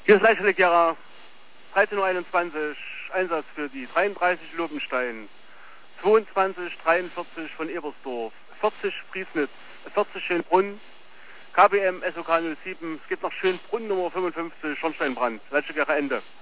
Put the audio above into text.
Hier ist Leichelegera, 13:21 Uhr, Einsatz für die 33 Lobenstein, 22:43 von Ebersdorf, 40 Friesnitz, 40 Schönbrunn, KBM SOK 07, es gibt noch Schönbrunn Nummer 55, Schornsteinbrand, Leichelegera Ende.